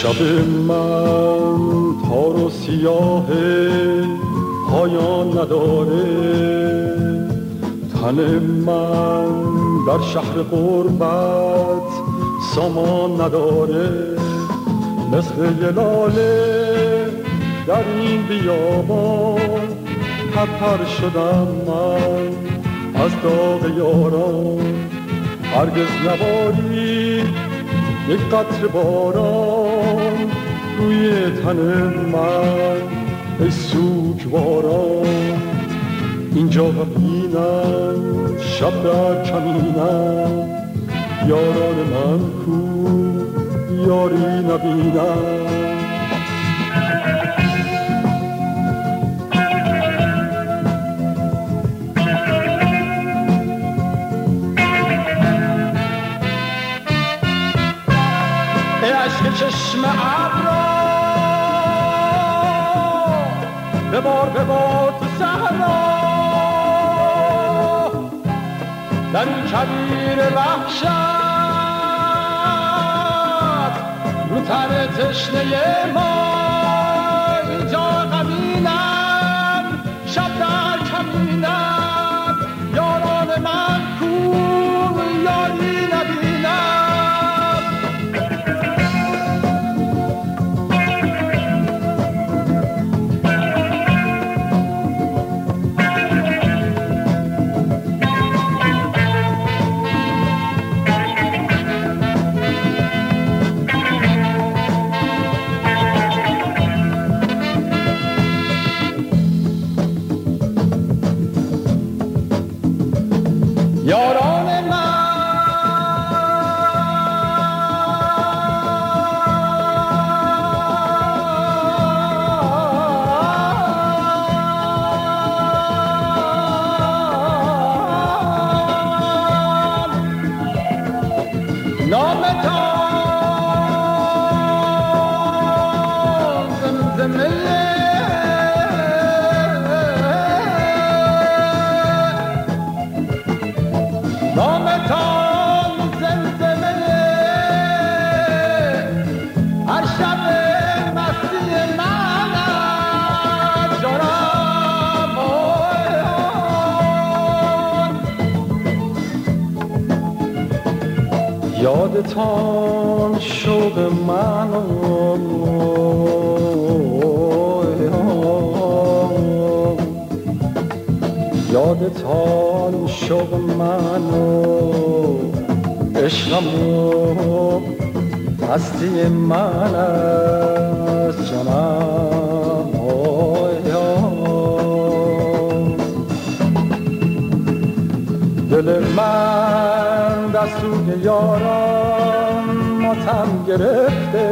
شب من تار و سیاه پایان نداره، تن من در شهر غربت سامان نداره، مثل یه لاله در این بیابان پرپر شدم من از داغ یاران. هرگز نبارید یک قطره باران روی تن من ای سوگواران. اینجا غمگینم شب در کمینم، یاران من کو یاری نبینم. چشم ابرا ببار تو صحرا، در این کویر وحشت رو تن تشنه ما. اینجا غمینم شب در کمینم، یاران من کو یاری نبینم. یاران من نامتان زمزمه نامتان زمزمه هر شب مستی من از جانم. یادتان شوق من یادتان شوق من و عشقم و هستی من از جانم. دل من در سوی یاران ماتم گرفته،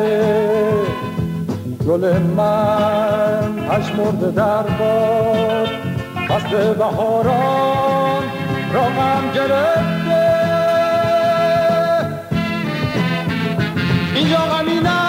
گل من پژمرده در باد فصل بهاران را غم گرفته. اینجا غمینم